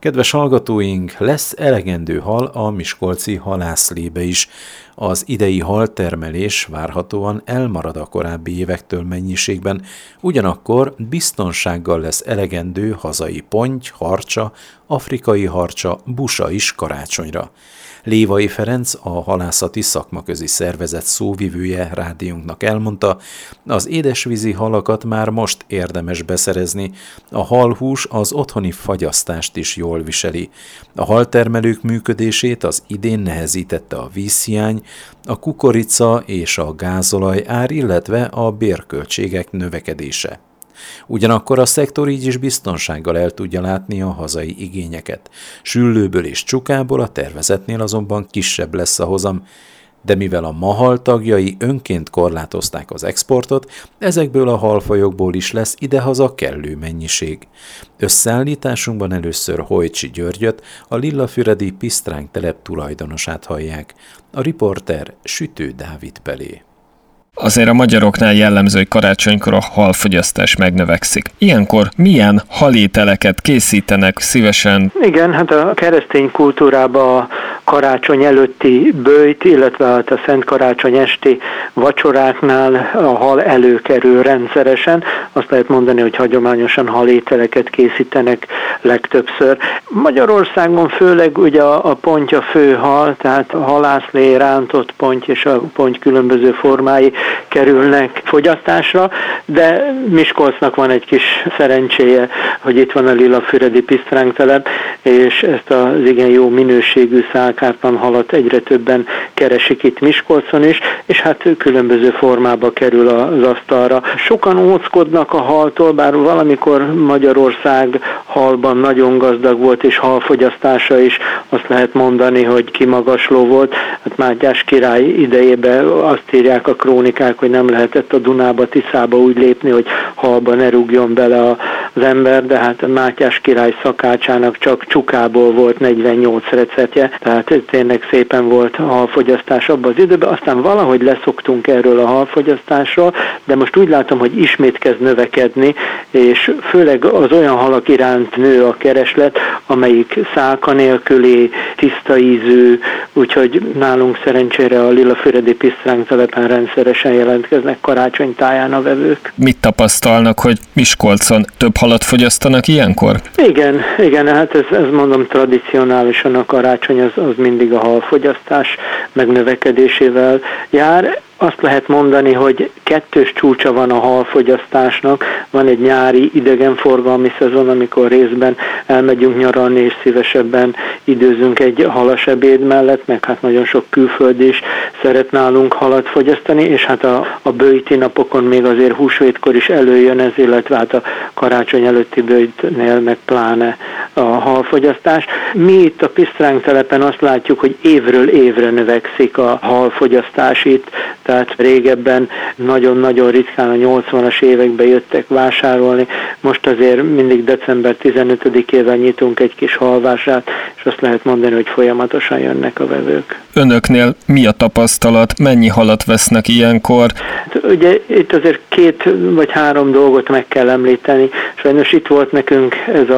Kedves hallgatóink, lesz elegendő hal a miskolci halászlébe is. Az idei haltermelés várhatóan elmarad a korábbi évektől mennyiségben, ugyanakkor biztonsággal lesz elegendő hazai ponty, harcsa, afrikai harcsa, busa is karácsonyra. Lévai Ferenc, a halászati szakmaközi szervezet szóvivője rádiónknak elmondta, az édesvízi halakat már most érdemes beszerezni, a halhús az otthoni fagyasztást is jól viseli. A haltermelők működését az idén nehezítette a vízhiány, a kukorica és a gázolaj ár, illetve a bérköltségek növekedése. Ugyanakkor a szektor így is biztonsággal el tudja látni a hazai igényeket. Süllőből és csukából a tervezetnél azonban kisebb lesz a hozam, de mivel a mahal tagjai önként korlátozták az exportot, ezekből a halfajokból is lesz idehaza kellő mennyiség. Összeállításunkban először Hojcsi Györgyöt, a Lillafüredi Pisztránk telep tulajdonosát hallják. A riporter Sütő Dávid Pelé. Azért a magyaroknál jellemző, hogy karácsonykor a halfogyasztás megnövekszik. Ilyenkor milyen halételeket készítenek szívesen? Igen, hát a keresztény kultúrában a karácsony előtti böjt, illetve hát a Szent Karácsony esti vacsoráknál a hal előkerül rendszeresen. Azt lehet mondani, hogy hagyományosan halételeket készítenek legtöbbször. Magyarországon főleg ugye a ponty a fő hal, tehát a halászlé, rántott ponty és a ponty különböző formái kerülnek fogyasztásra, de Miskolcnak van egy kis szerencséje, hogy itt van a Lillafüredi Pisztránk telep, és ezt az igen jó minőségű szálkártlan halat egyre többen keresik itt Miskolcon is, és hát különböző formába kerül az asztalra. Sokan óckodnak a haltól, bár valamikor Magyarország halban nagyon gazdag volt, és halfogyasztása is azt lehet mondani, hogy kimagasló volt. Hát Mátyás király idejében azt írják a krónikák, hogy nem lehetett a Dunába, Tiszába úgy lépni, hogy halba ne rúgjon bele az ember, de hát Mátyás király szakácsának csak csukából volt 48 receptje, tehát tényleg szépen volt a halfogyasztás abban az időben, aztán valahogy leszoktunk erről a halfogyasztásról, de most úgy látom, hogy ismét kezd növekedni, és főleg az olyan halak iránt nő a kereslet, amelyik szálka nélküli, tiszta ízű, úgyhogy nálunk szerencsére a Lillafüredi Pisztránk telepen rendszeresen jelentkeznek karácsonytáján a vevők. Mit tapasztalnak, hogy Miskolcon több halat fogyasztanak ilyenkor? Igen, hát ez mondom tradicionálisan a karácsony az mindig a halfogyasztás megnövekedésével jár. Azt lehet mondani, hogy kettős csúcsa van a halfogyasztásnak. Van egy nyári idegenforgalmi szezon, amikor részben elmegyünk nyaralni, és szívesebben időzünk egy halas ebéd mellett, meg hát nagyon sok külföldi is szeret nálunk halat fogyasztani, és hát a böjti napokon még azért húsvétkor is előjön ez, illetve hát a karácsony előtti böjtnél meg pláne a halfogyasztás. Mi itt a Pisztránk telepen azt látjuk, hogy évről évre növekszik a halfogyasztás itt, tehát régebben nagyon-nagyon ritkán a 80-as években jöttek vásárolni, most azért mindig december 15-ével nyitunk egy kis halvásárát, és azt lehet mondani, hogy folyamatosan jönnek a vevők. Önöknél mi a tapasztalat, mennyi halat vesznek ilyenkor? Ugye itt azért 2 vagy 3 dolgot meg kell említeni. Sajnos itt volt nekünk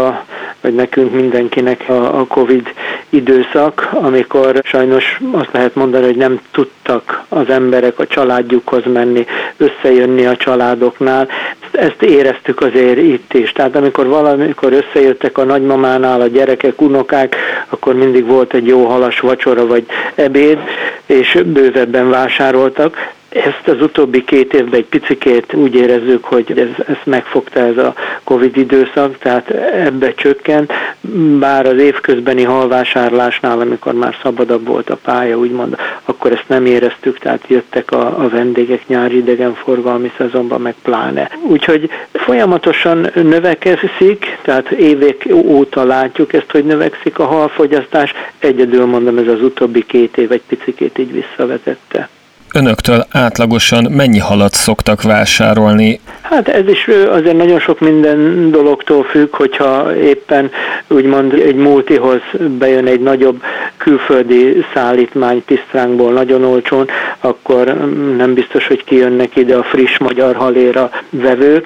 vagy nekünk mindenkinek a Covid időszak, amikor sajnos azt lehet mondani, hogy nem tudtak az emberek a családjukhoz menni, összejönni a családoknál. Ezt éreztük azért itt is. Tehát amikor valamikor összejöttek a nagymamánál a gyerekek, unokák, akkor mindig volt egy jó halas vacsora vagy ebéd, és bővebben vásároltak. Ezt az utóbbi 2 évben egy picikét úgy érezzük, hogy ezt megfogta ez a Covid időszak, tehát ebbe csökkent, bár az évközbeni halvásárlásnál, amikor már szabadabb volt a pálya, úgymond, akkor ezt nem éreztük, tehát jöttek a vendégek nyári idegenforgalmi szezonban, meg pláne. Úgyhogy folyamatosan növekszik, tehát évek óta látjuk ezt, hogy növekszik a halfogyasztás, egyedül mondom, ez az utóbbi 2 év egy picikét így visszavetette. Önöktől átlagosan mennyi halat szoktak vásárolni? Hát ez is azért nagyon sok minden dologtól függ, hogyha éppen úgymond egy multihoz bejön egy nagyobb külföldi szállítmány pisztránkból nagyon olcsón, akkor nem biztos, hogy kijönnek ide a friss magyar haléra vevők,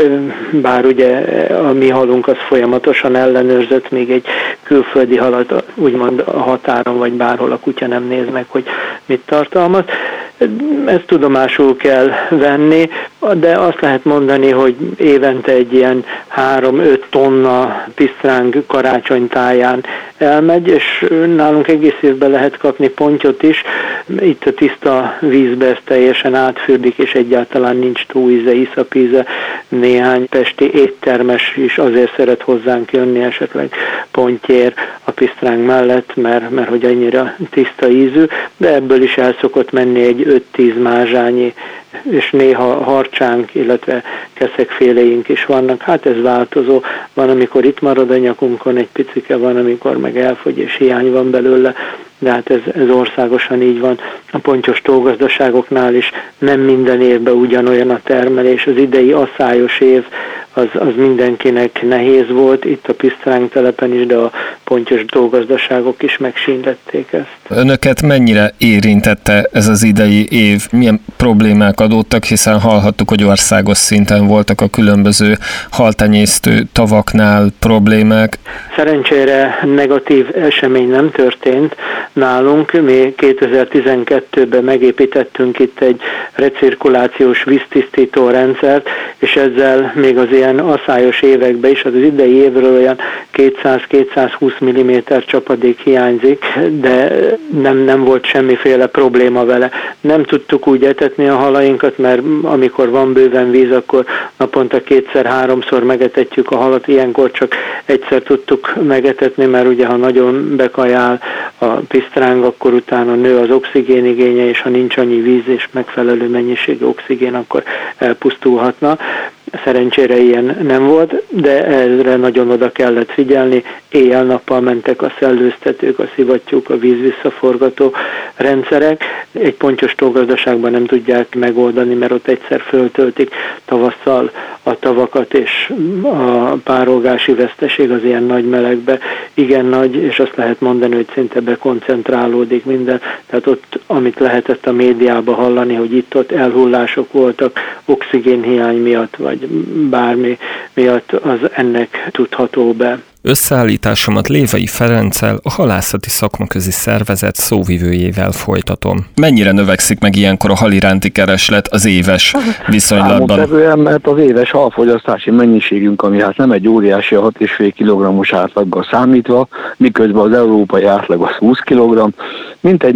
bár ugye a mi halunk az folyamatosan ellenőrzött, még egy külföldi halat úgymond a határon vagy bárhol a kutya nem néz meg, hogy mit tartalmaz. Ezt tudomásul kell venni, de azt lehet mondani, hogy évente egy ilyen 3-5 tonna pisztráng karácsonytáján elmegy, és nálunk egész évben lehet kapni pontyot is. Itt a tiszta vízbe ez teljesen átfürdik, és egyáltalán nincs túlíze, iszapíze. Néhány pesti éttermes is azért szeret hozzánk jönni esetleg pontyér a pisztráng mellett, mert hogy annyira tiszta ízű, de ebből is el szokott menni egy 5-10 mázsányi, és néha harcsánk, illetve keszekféléink is vannak. Hát ez változó. Van, amikor itt marad a nyakunkon egy picike, van, amikor meg elfogy, és hiány van belőle, de hát ez országosan így van. A pontyos tógazdaságoknál is nem minden évben ugyanolyan a termelés. Az idei aszályos év az mindenkinek nehéz volt, itt a pisztráng telepen is, de a pontyos tógazdaságok is megsínlették ezt. Önöket mennyire érintette ez az idei év? Milyen problémák adódtak, hiszen hallhattuk, hogy országos szinten voltak a különböző haltenyésztő tavaknál problémák? Szerencsére negatív esemény nem történt nálunk. Mi 2012-ben megépítettünk itt egy recirkulációs víztisztító rendszert, és ezzel még az ilyen aszályos években is, az idei évről olyan 200-220 mm csapadék hiányzik, de nem volt semmiféle probléma vele. Nem tudtuk úgy etetni a halainkat, mert amikor van bőven víz, akkor naponta 2-3-szor megetetjük a halat, ilyenkor csak egyszer tudtuk megetetni, mert ugye ha nagyon bekajál a pisztráng, akkor utána nő az oxigénigénye, és ha nincs annyi víz és megfelelő mennyiségű oxigén, akkor elpusztulhatna. Szerencsére ilyen nem volt, de erre nagyon oda kellett figyelni. Éjjel-nappal mentek a szellőztetők, a szivattyúk, a vízvisszaforgató rendszerek. Egy pontyos tógazdaságban nem tudják megoldani, mert ott egyszer föltöltik tavasszal a tavakat, és a párolgási veszteség az ilyen nagy melegbe igen nagy, és azt lehet mondani, hogy szinte bekoncentrálódik minden. Tehát ott, amit lehetett a médiában hallani, hogy itt-ott elhullások voltak, oxigénhiány miatt, vagy bármi miatt, az ennek tudható be. Összeállításomat Lévai Ferenccel, a Halászati Szakmaközi Szervezet szóvivőjével folytatom. Mennyire növekszik meg ilyenkor a hal iránti kereslet az éves viszonylatban? Számottevően, mert az éves halfogyasztási mennyiségünk, ami hát nem egy óriási, 6,5 kg-os átlaggal számítva, miközben az európai átlag az 20 kg, mintegy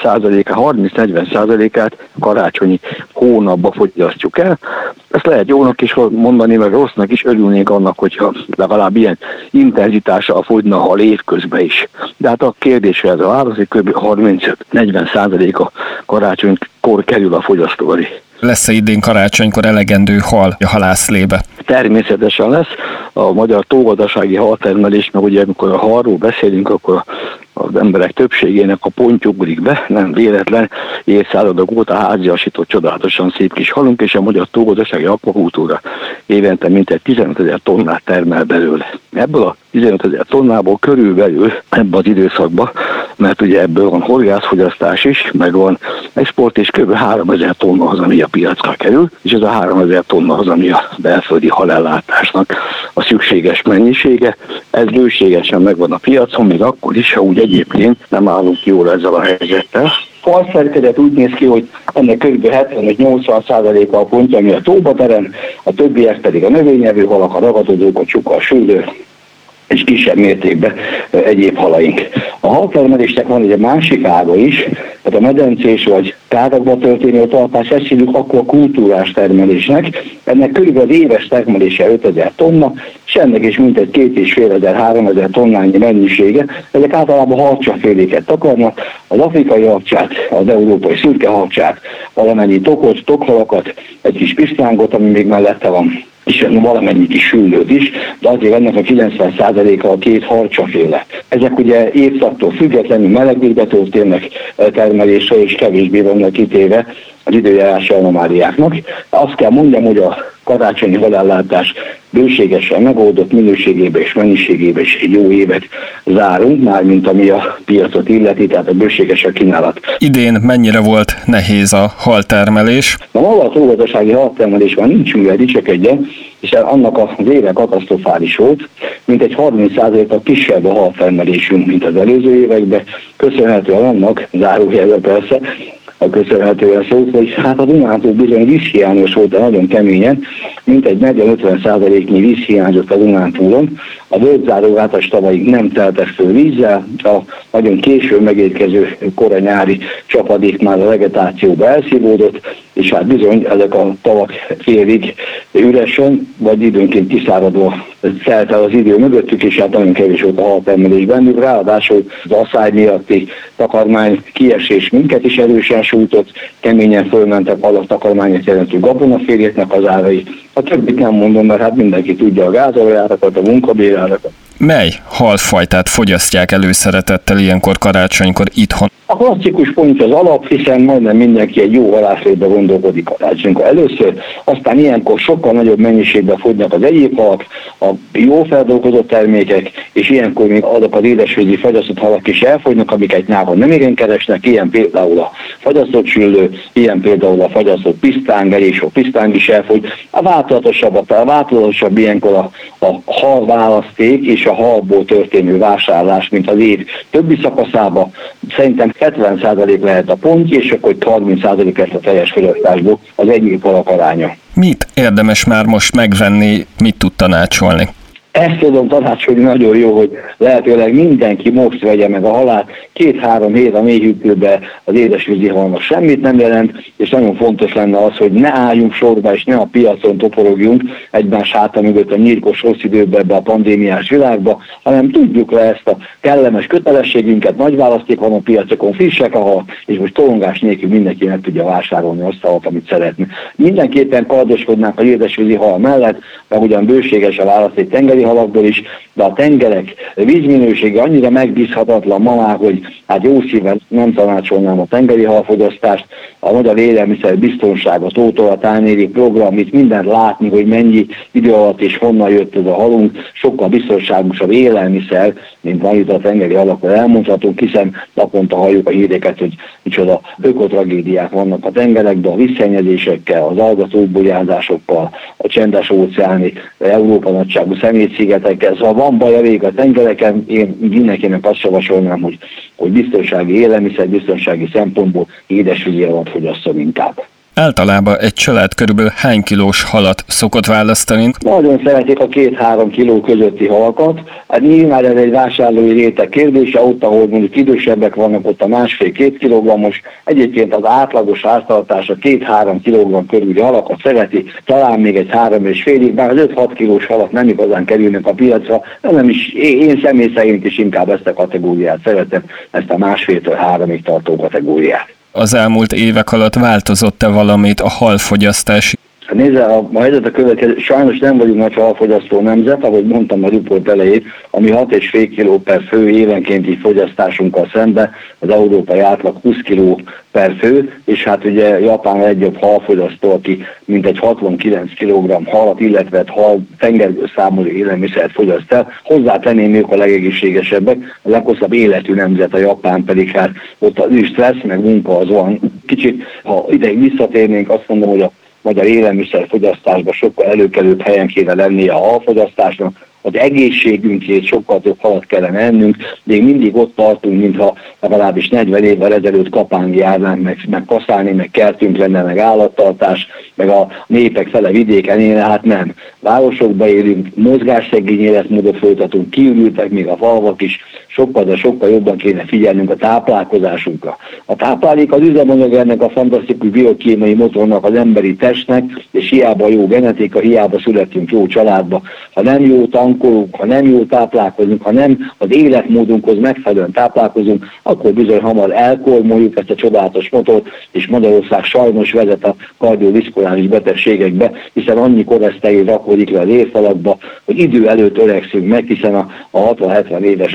30-40%-át karácsonyi hónapba fogyasztjuk el. Ezt lehet jónak is mondani, meg rossznak is, örülnénk annak, hogyha legalább ilyen intenzitással fogyna a hal évközben is. De hát a kérdésre ez a válasz, hogy kb. 35-40% a karácsonykor kerül a fogyasztó elé. Lesz-e idén karácsonykor elegendő hal a halászlébe? Természetesen lesz. A magyar tógazdasági haltermelés, meg ugye amikor a halról beszélünk, akkor az emberek többségének a pontja ugrik be, nem véletlen, évszázadok óta háziasított csodálatosan szép kis halunk, és a magyar tógazdasági akvakultúra évente mintegy 15 000 tonnát termel belőle. Ebből a 15 000 tonnából körülbelül ebben az időszakban, mert ugye ebből van horgászfogyasztás is, meg van export, és kb. 3000 tonna az, ami a piacra kerül, és ez a 3000 tonna az, ami a belföldi halellátásnak a szükséges mennyisége. Ez bőségesen megvan a piacon, még akkor is, ha úgy egyébként nem állunk jól ezzel a helyzettel. A halszerkezet úgy néz ki, hogy ennek kb. 70-80%-a a pontja, ami a tóba terem, a többiek pedig a növényevő halak, a ragadozók, a csuka, a süllő, és kisebb mértékben egyéb halaink. A haltermelésnek van egy másik ága is, tehát a medencés vagy tárakba történő tartás, ezt hívjuk akvakultúrás termelésnek. Ennek körülbelül az éves termelése 5000 tonna, és ennek is mintegy 2500-3000 tonnányi mennyisége. Ezek általában harcsaféléket takarnak, az afrikai harcsát, az európai szürke harcsát, valamennyi tokot, tokhalakat, egy kis pisztrángot, ami még mellette van, és valamennyi kis süllőt is, de azért ennek a 90%-a a két harcsaféle. Ezek ugye évszaktól függetlenül melegvízbe történnek termelésre, és kevésbé vannak kitéve az időjárási anomáliáknak. Azt kell mondjam, hogy a karácsonyi halellátás bőségesen megoldott, minőségében és mennyiségében is egy jó évet zárunk, mármint ami a piacot illeti, tehát a bőséges a kínálat. Idén mennyire volt nehéz a haltermelés? Na, maga a túlgazdasági haltermelés már nincs mivel dicsekedjen, hiszen annak az éve katasztrofális volt, mint egy 30%-kal kisebb a haltermelésünk, mint az előző években, köszönhetően annak, zárójelben persze, köszönhetően szólt, hogy hát a Dunántúl bizony vízhiányos volt, de nagyon keményen, mint egy 40-50%-nyi víz hiányzott a Dunántúlon. A völgyzárógátas tavaig nem teltek föl vízzel, a nagyon későn megérkező kora nyári csapadék már a vegetációba elszívódott, és hát bizony ezek a tavak félig üresen, vagy időnként kiszáradva szelt el az idő mögöttük, és hát nagyon kevés volt a haltermelés bennük. Ráadásul az asszály miatti takarmány kiesés minket is erősen sújtott, keményen fölmentek a takarmányot jelentő gabonaféléknek az árai. A többit nem mondom, mert hát mindenki tudja a gázolajáratokat, a munkabérárakat. Mely halfajtát fogyasztják előszeretettel ilyenkor karácsonykor itthon? A klasszikus pontja az alap, hiszen majdnem mindenki egy jó halászlétbe gondolkodik karácsonykor először, aztán ilyenkor sokkal nagyobb mennyiségben fogynak az egyéb halak, a jó feldolgozott termékek, és ilyenkor még azok az édesvízi fagyasztott halak is elfogynak, amiket nyáron nem igen keresnek, ilyen például a fagyasztott süllő, ilyen például a fagyasztott pisztáng, és a pisztáng is elfogy. A változatosabb ilyenkor a hal választék és a halból történő vásárlás, mint az év többi szakaszában. Szerintem 70% lehet a pontja, és akkor 30% lehet a teljes fogyasztásból az egyéb halak aránya. Mit érdemes már most megvenni, mit tud tanácsolni? Ezt tudom tanácsolni, nagyon jó, hogy lehetőleg mindenki most vegye meg a halat. 2-3 hét a mélyhűtőbe az édesvízi halnak semmit nem jelent, és nagyon fontos lenne az, hogy ne álljunk sorba, és ne a piacon toporogjunk egymás háta mögött a nyírkos rossz időbe ebbe a pandémiás világba, hanem tudjuk le ezt a kellemes kötelességünket, nagy választék van a piacokon, frissek a hal, és most tolongás nélkül mindenki meg tudja vásárolni azt a halat, amit szeretne. Mindenképpen kardoskodnánk az édesvízi hal mellett, mert ugyan bőséges a választék tengeri halakból is, de a tengerek vízminősége annyira megbízhatatlan ma már, hogy hát jó szívvel nem tanácsolnám a tengeri halfogyasztást. A Magyar Élelmiszer Biztonság, a Tótól Tányéri program, itt mindent látni, hogy mennyi idő alatt és honnan jött ez a halunk, sokkal biztonságosabb élelmiszer, mint van itt a tengeri halakról elmondhatunk, hiszen naponta halljuk a híreket, hogy micsoda ökotragédiák vannak a tengerekben, a vízszennyezésekkel, az algatókbolyázásokkal, a csendes óceáni, Európa nagyságú szemétszigetekkel. Szóval van baj elég a tengereken, én mindenkinek azt javasolnám, hogy biztonsági élelmiszer, biztonsági szempontból édesvízi halat fogyasszon inkább. Általában egy család körülbelül hány kilós halat szokott választani? Nagyon szeretik a 2-3 kiló közötti halakat. Hát nyilván ez egy vásárlói réteg kérdése, ott, ahol mondjuk idősebbek vannak, ott a 1,5-2 kilogrammos. Egyébként az átlagos háztartás a 2-3 kilogramm körüli halakat szereti, talán még egy 3,5-ig, bár az 5-6 kilós halak nem igazán kerülnek a piacra, nem is, én személy szerint is inkább ezt a kategóriát szeretem, ezt a 1,5-3-ig tartó kategóriát. Az elmúlt évek alatt változott-e valamit a halfogyasztás? Nézze, a helyzet a következő, sajnos nem vagyunk nagy halfogyasztó nemzet, ahogy mondtam a riport elején, ami 6,5 kg per fő évenkénti fogyasztásunkkal szemben, az európai átlag 20 kg per fő, és hát ugye Japán a legjobb halfogyasztó, aki mintegy 69 kg halat, illetve tengerből számoló élelmiszert fogyaszt el. Hozzátenném, ők a legegészségesebbek, a leghosszabb életű nemzet a Japán, pedig hát ott az stressz, meg munka az van. Kicsit, ha ideig visszatérnénk, azt mondom, hogy a magyar élelmiszerfogyasztásban sokkal előkelőbb helyen kéne lennie a halfogyasztásnak, az egészségünkért sokkal több halat kellene ennünk, de még mindig ott tartunk, mintha legalábbis 40 évvel ezelőtt kapángi járnánk, meg kaszálni, meg kertünk lenne, meg állattartás, meg a népek fele vidéken élne, hát nem. Városokba élünk, mozgásszegény életmódot folytatunk, kiürültek még a falvak is, sokkal, de sokkal jobban kéne figyelnünk a táplálkozásunkra. A táplálék az üzemanyag ennek a fantasztikus biokémiai motornak az emberi testnek, és hiába jó genetika, hiába születünk jó családba, ha nem jó tankolunk, ha nem jól táplálkozunk, ha nem az életmódunkhoz megfelelően táplálkozunk, akkor bizony hamar elkormoljuk ezt a csodálatos motort, és Magyarország sajnos vezet a kardiovaszkuláris betegségekbe, hiszen annyi koleszterin rakódik le az érfalakba, hogy idő előtt öregszünk meg, hiszen a 60-70 éves ember már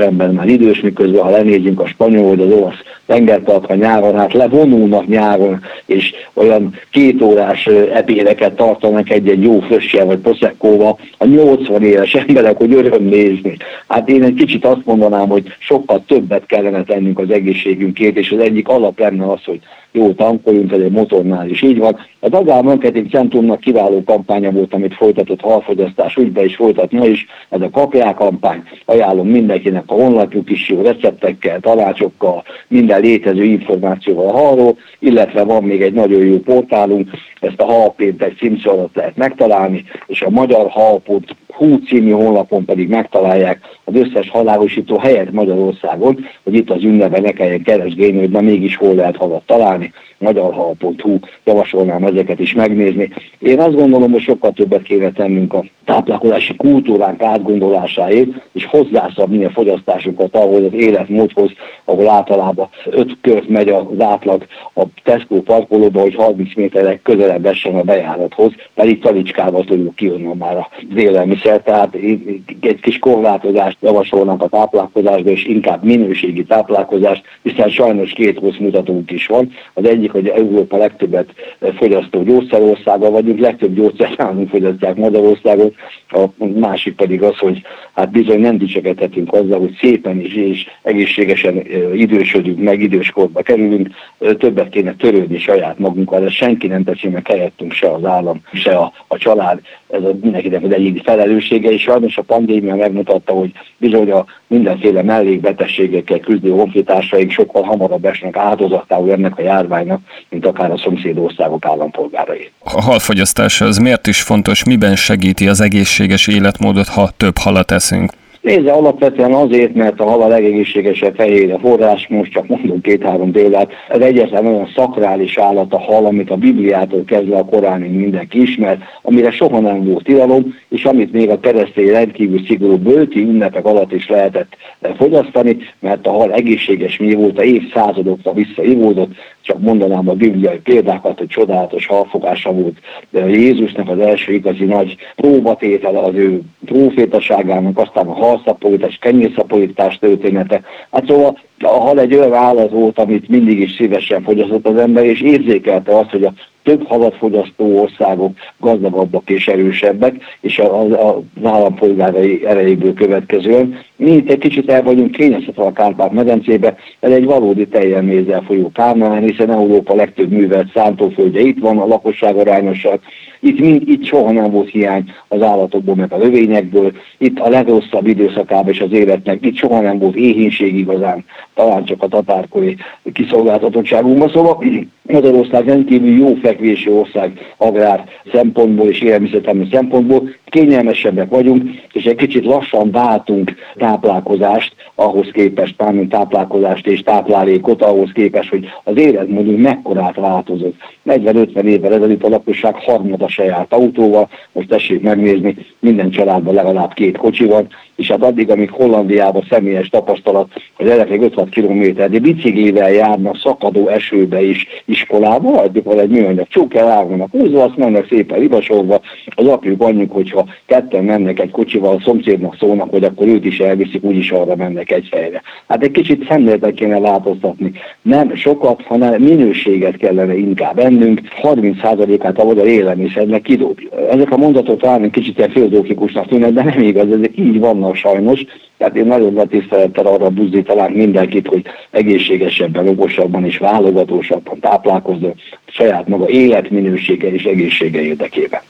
már idős, miközben ha lenézünk a spanyol vagy az olasz tengerpartra nyáron, hát levonulnak nyáron, és olyan 2 órás ebédeket tartanak egy jó fröscsel vagy proszekkóval a 80 éves emberek, hogy öröm nézni. Hát én egy kicsit azt mondanám, hogy sokkal többet kellene tennünk az egészségünkért, és az egyik alap lenne az, hogy jó tankoljunk, ez egy motornál is így van. A Agrár Marketing Centrumnak kiváló kampánya volt, amit folytatott halfogyasztás ügybe is folytatna is, ez a Kapják kampány. Ajánlom mindenkinek, a honlapjuk is jó receptekkel, tanácsokkal, minden létező információval a halról, illetve van még egy nagyon jó portálunk, ezt a Halpéntek címszó alatt lehet megtalálni, és a magyarhal.hu című honlapon pedig megtalálják az összes halálosító helyet Magyarországon, hogy itt az ünnepben ne kelljen keresgélni, hogy na mégis hol lehet halat találni. magyarhal.hu, javasolnám ezeket is megnézni. Én azt gondolom, hogy sokkal többet kéne tennünk a táplálkozási kultúránk átgondolásáért, és hozzászabni a fogyasztásunkat ahhoz az életmódhoz, ahol általában 5 kört megy az átlag a Tesco parkolóba, hogy 30 méterek közelebb essen a bejárathoz, pedig talicskával tudjuk kijönni már az élelmiszer. Tehát egy kis korlátozást javasolnak a táplálkozásba, és inkább minőségi táplálkozást, hiszen sajnos 2 rossz mutatónk is van. Az egyik, hogy Európa legtöbbet fogyasztó gyógyszerországa vagyunk, legtöbb gyógyszert nálunk fogyasztják Magyarországon, a másik pedig az, hogy hát bizony nem dicsekedhetünk azzal, hogy szépen is és egészségesen idősödünk, meg időskorba kerülünk, többet kéne törődni saját magunkkal, de senki nem teszi meg helyettünk, se az állam, se a család, ez mindenkinek az egyik felelőssége, és sajnos a pandémia megmutatta, hogy bizony a mindenféle mellékbetegségekkel küzdő honfitársaink sokkal hamarabb esnek áldozatául ennek a járványnak, mint akár a szomszédországok állampolgárai. A halfogyasztás az miért is fontos, miben segíti az egészséges életmódot, ha több halat eszünk? Nézze, alapvetően azért, mert a hal a legegészségesebb fehérje forrás, most csak mondom 2-3 példát, ez egyetlen olyan szakrális állat a hal, amit a Bibliától kezdve a Koránig mindenki ismer, amire soha nem volt tilalom, és amit még a keresztény rendkívül szigorú bölti ünnepek alatt is lehetett fogyasztani, mert a hal egészséges mióta évszázadokra visszaivódott, csak mondanám a bibliai példákat, hogy csodálatos halfogása volt Jézusnak, az első igazi nagy próbatétele az ő prófétaságának, aztán a halszaporítás, kenyérszaporítás története. Hát szóval a hal egy olyan állat volt, amit mindig is szívesen fogyasztott az ember, és érzékelte azt, hogy a több halat fogyasztó országok gazdagabbak és erősebbek, és az állampolgárai erejéből következően. Mi itt egy kicsit el vagyunk kényeztetve a Kárpát-medencébe, ez egy valódi tejjel mézzel folyó Kármán, hiszen Európa legtöbb művelt szántóföldje itt van, a lakosság arányosan. Itt soha nem volt hiány az állatokból, meg a növényekből. Itt a legrosszabb időszakában is az életnek, itt soha nem volt éhínség igazán, talán csak a tatárkori kiszolgáltatottságunkban. Szóval Magyarország rendkívül jó fekvési ország agrár szempontból és élelmiszertermelés szempontból, kényelmesebbek vagyunk, és egy kicsit lassan váltunk táplálkozást ahhoz képest, mármint táplálkozást és táplálékot ahhoz képest, hogy az életmódunk mekkorát változott. 40-50 évvel ezelőtt a lakosság harmada se járt autóval, most tessék megnézni, minden családban legalább 2 kocsi van, és hát addig, amíg Hollandiában személyes tapasztalat, hogy gyerekek 56 kilométer, de biciklivel járnak szakadó esőbe is iskolába, adjuk van egy műanyag csókkel, állnak húzva, azt mennek szépen ribasolva, az apjuk anyjuk, hogyha ketten mennek egy kocsival, a szomszédnak szólnak, hogy akkor őt is elviszik, úgyis arra mennek egy helyre. Hát egy kicsit szemléletet kéne változtatni. Nem sokat, hanem minőséget kellene inkább ennünk, 30%-át a magyar élelmiszernek kidobja. Ezek a mondatok talán egy kicsit ilyen filozófikusnak tűnnek, de nem igaz, ezek így vannak sajnos. Tehát én nagyon nagy tisztelettel arra buzdítanám mindenkit, hogy egészségesebben, okosabban és válogatósabban táplálkozzon saját maga életminősége és egészsége érdekében.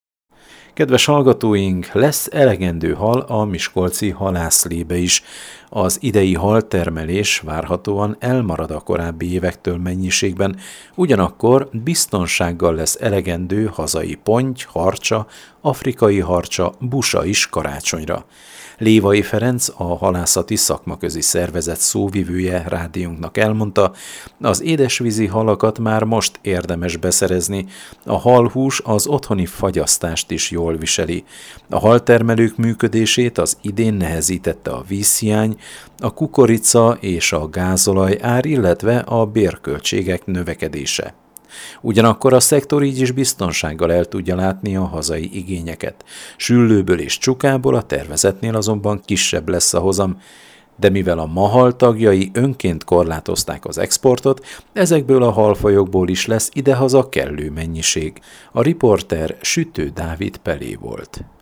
Kedves hallgatóink, lesz elegendő hal a miskolci halászlébe is. Az idei haltermelés várhatóan elmarad a korábbi évektől mennyiségben, ugyanakkor biztonsággal lesz elegendő hazai ponty, harcsa, afrikai harcsa, busa is karácsonyra. Lévai Ferenc, a halászati szakmaközi szervezet szóvivője rádiónknak elmondta, az édesvízi halakat már most érdemes beszerezni, a halhús az otthoni fagyasztást is jól viseli. A haltermelők működését az idén nehezítette a vízhiány, a kukorica és a gázolaj ár, illetve a bérköltségek növekedése. Ugyanakkor a szektor így is biztonsággal el tudja látni a hazai igényeket. Süllőből és csukából a tervezetnél azonban kisebb lesz a hozam. de mivel a mahal tagjai önként korlátozták az exportot, ezekből a halfajokból is lesz idehaza kellő mennyiség. A riporter Sütő Dávid Pelé volt.